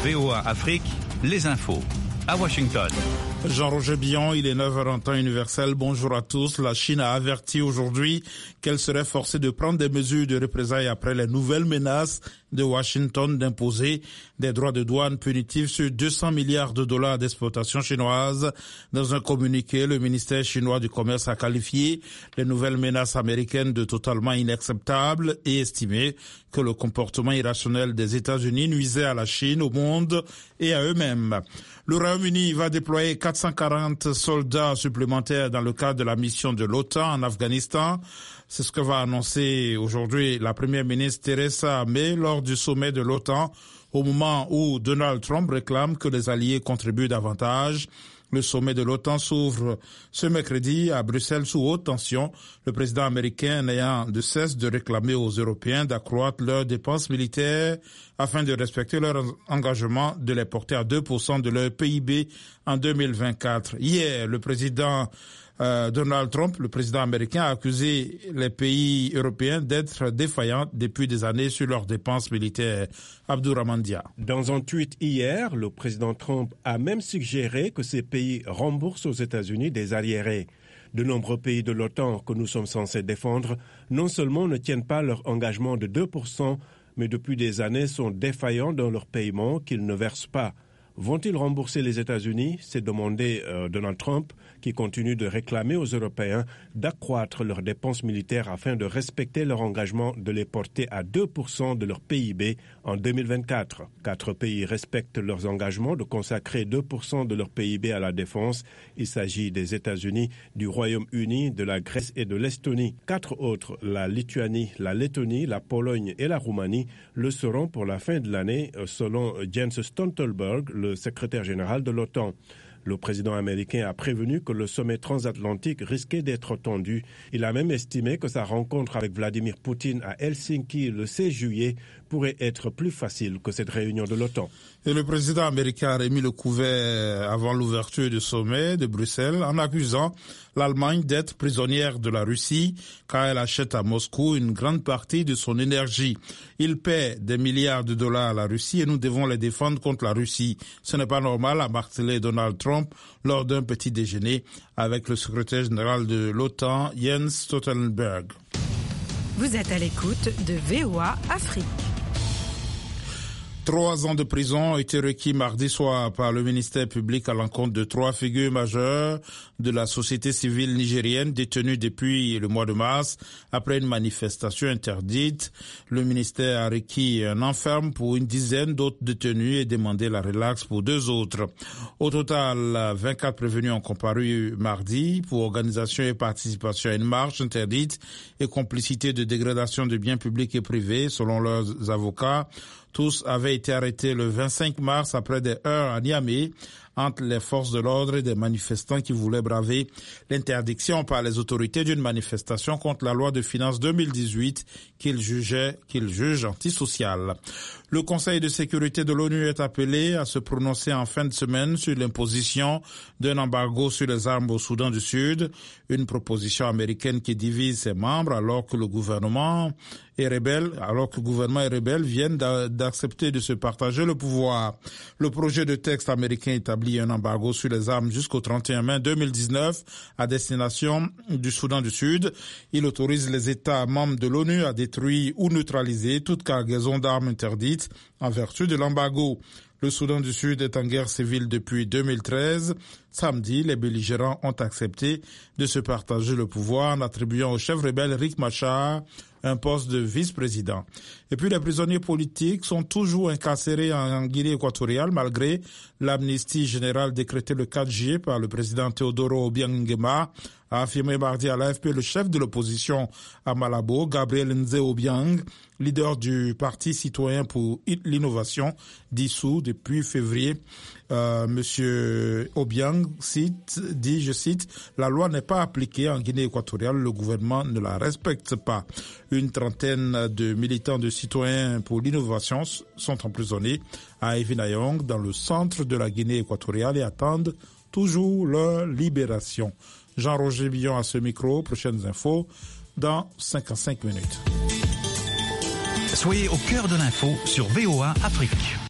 VOA Afrique, les infos. À Washington. Jean-Roger Billon, il est 9h en temps universel. Bonjour à tous. La Chine a averti aujourd'hui qu'elle serait forcée de prendre des mesures de représailles après les nouvelles menaces de Washington d'imposer des droits de douane punitifs sur 200 milliards de dollars d'exploitation chinoise. Dans un communiqué, le ministère chinois du Commerce a qualifié les nouvelles menaces américaines de totalement inacceptables et estimé que le comportement irrationnel des États-Unis nuisait à la Chine, au monde et à eux-mêmes. Le Royaume-Uni va déployer 440 soldats supplémentaires dans le cadre de la mission de l'OTAN en Afghanistan. C'est ce que va annoncer aujourd'hui la première ministre Theresa May lors du sommet de l'OTAN, au moment où Donald Trump réclame que les alliés contribuent davantage. Le sommet de l'OTAN s'ouvre ce mercredi à Bruxelles sous haute tension, le président américain n'ayant de cesse de réclamer aux Européens d'accroître leurs dépenses militaires afin de respecter leur engagement de les porter à 2% de leur PIB en 2024. Hier, le président Donald Trump, le président américain, a accusé les pays européens d'être défaillants depuis des années sur leurs dépenses militaires. Abdourahmane Dia. Dans un tweet hier, le président Trump a même suggéré que ces pays remboursent aux États-Unis des arriérés. De nombreux pays de l'OTAN que nous sommes censés défendre non seulement ne tiennent pas leur engagement de 2%, mais depuis des années sont défaillants dans leur paiement qu'ils ne versent pas. Vont-ils rembourser les États-Unis? C'est demandé Donald Trump, qui continue de réclamer aux Européens d'accroître leurs dépenses militaires afin de respecter leur engagement de les porter à 2% de leur PIB en 2024. 4 pays respectent leurs engagements de consacrer 2% de leur PIB à la défense. Il s'agit des États-Unis, du Royaume-Uni, de la Grèce et de l'Estonie. 4 autres, la Lituanie, la Lettonie, la Pologne et la Roumanie, le seront pour la fin de l'année, selon Jens Stoltenberg, le secrétaire général de l'OTAN. Le président américain a prévenu que le sommet transatlantique risquait d'être tendu. Il a même estimé que sa rencontre avec Vladimir Poutine à Helsinki le 16 juillet pourrait être plus facile que cette réunion de l'OTAN. Et le président américain a remis le couvert avant l'ouverture du sommet de Bruxelles en accusant l'Allemagne d'être prisonnière de la Russie car elle achète à Moscou une grande partie de son énergie. Il paie des milliards de dollars à la Russie et nous devons les défendre contre la Russie. Ce n'est pas normal, a martelé Donald Trump lors d'un petit déjeuner avec le secrétaire général de l'OTAN, Jens Stoltenberg. Vous êtes à l'écoute de VOA Afrique. 3 ans de prison ont été requis mardi soir par le ministère public à l'encontre de 3 figures majeures de la société civile nigérienne détenues depuis le mois de mars après une manifestation interdite. Le ministère a requis un enferme pour une dizaine d'autres détenus et demandé la relaxe pour 2 autres. Au total, 24 prévenus ont comparu mardi pour organisation et participation à une marche interdite et complicité de dégradation de biens publics et privés, selon leurs avocats. Tous avaient été arrêtés le 25 mars après des heurts à Niamey entre les forces de l'ordre et des manifestants qui voulaient braver l'interdiction par les autorités d'une manifestation contre la loi de finances 2018 qu'ils jugent antisociale. Le Conseil de sécurité de l'ONU est appelé à se prononcer en fin de semaine sur l'imposition d'un embargo sur les armes au Soudan du Sud, une proposition américaine qui divise ses membres alors que le gouvernement et rebelles viennent d'accepter de se partager le pouvoir. Le projet de texte américain établit un embargo sur les armes jusqu'au 31 mai 2019 à destination du Soudan du Sud. Il autorise les États membres de l'ONU à détruire ou neutraliser toute cargaison d'armes interdites en vertu de l'embargo. Le Soudan du Sud est en guerre civile depuis 2013. Samedi, les belligérants ont accepté de se partager le pouvoir en attribuant au chef rebelle Riek Machar un poste de vice-président. Et puis les prisonniers politiques sont toujours incarcérés en Guinée équatoriale malgré l'amnistie générale décrétée le 4 juillet par le président Teodoro Obiang Nguema, a affirmé mardi à l'AFP le chef de l'opposition à Malabo, Gabriel Nze Obiang, leader du Parti citoyen pour l'innovation, dissous depuis février. Monsieur Obiang dit, je cite, « La loi n'est pas appliquée en Guinée équatoriale, le gouvernement ne la respecte pas ». Une trentaine de militants de citoyens pour l'innovation sont emprisonnés à Evinayong, dans le centre de la Guinée équatoriale et attendent toujours leur libération. Jean-Roger Billon à ce micro, prochaines infos dans 55 minutes. Soyez au cœur de l'info sur VOA Afrique.